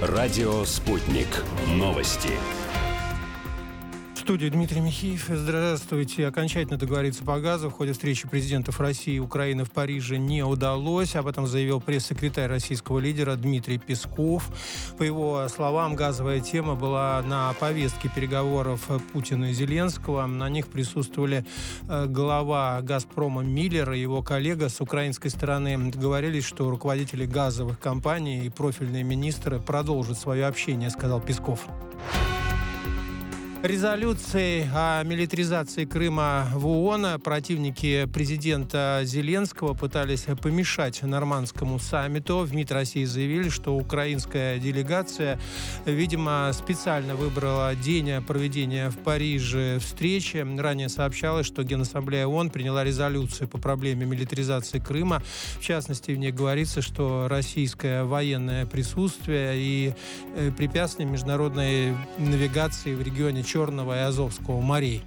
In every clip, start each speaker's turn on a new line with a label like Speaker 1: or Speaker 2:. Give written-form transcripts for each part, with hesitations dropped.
Speaker 1: Радио «Спутник». Новости.
Speaker 2: В студии Дмитрий Михеев. Здравствуйте. Окончательно договориться по газу в ходе встречи президентов России и Украины в Париже не удалось. Об этом заявил пресс-секретарь российского лидера Дмитрий Песков. По его словам, газовая тема была на повестке переговоров Путина и Зеленского. На них присутствовали глава «Газпрома» Миллер и его коллега с украинской стороны. Договорились, что руководители газовых компаний и профильные министры продолжат свое общение, сказал Песков. Резолюцией о милитаризации Крыма в ООН противники президента Зеленского пытались помешать нормандскому саммиту. В МИД России заявили, что украинская делегация, видимо, специально выбрала день проведения в Париже встречи. Ранее сообщалось, что Генассамблея ООН приняла резолюцию по проблеме милитаризации Крыма. В частности, в ней говорится, что российское военное присутствие и препятствие международной навигации в регионе Черного и Азовского морей.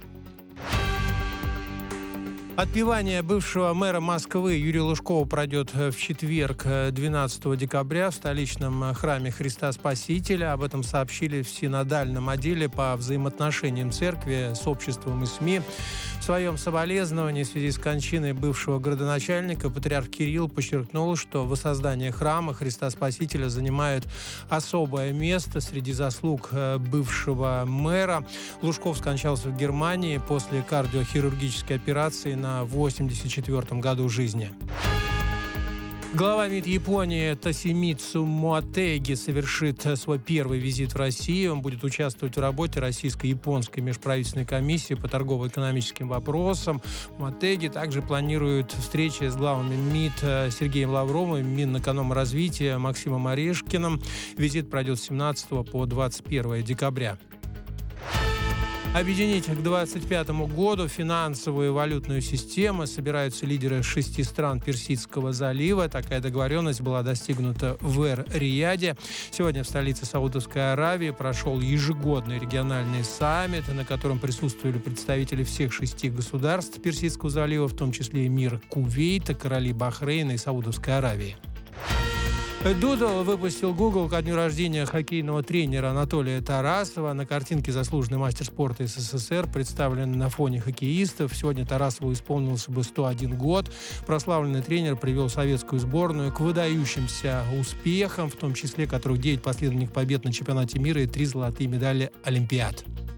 Speaker 2: Отпевание бывшего мэра Москвы Юрия Лужкова пройдет в четверг, 12 декабря, в столичном храме Христа Спасителя. Об этом сообщили в синодальном отделе по взаимоотношениям церкви с обществом и СМИ. В своем соболезновании в связи с кончиной бывшего градоначальника патриарх Кирилл подчеркнул, что воссоздание храма Христа Спасителя занимает особое место среди заслуг бывшего мэра. Лужков скончался в Германии после кардиохирургической операции на 84-м году жизни. Глава МИД Японии Тосимицу Мотэги совершит свой первый визит в Россию. Он будет участвовать в работе российско-японской межправительственной комиссии по торгово-экономическим вопросам. Мотэги также планирует встречи с главами МИД Сергеем Лавровым и Минэкономразвития Максимом Орешкиным. Визит пройдет с 17 по 21 декабря. Объединить к 2025 году финансовую и валютную систему собираются лидеры 6 стран Персидского залива. Такая договоренность была достигнута в Эр-Рияде. Сегодня в столице Саудовской Аравии прошел ежегодный региональный саммит, на котором присутствовали представители всех 6 государств Персидского залива, в том числе эмир Кувейта, короли Бахрейна и Саудовской Аравии. Doodle выпустил Google ко дню рождения хоккейного тренера Анатолия Тарасова. На картинке заслуженный мастер спорта СССР представлен на фоне хоккеистов. Сегодня Тарасову исполнился бы 101 год. Прославленный тренер привел советскую сборную к выдающимся успехам, в том числе которых 9 последовательных побед на чемпионате мира и 3 золотые медали Олимпиад.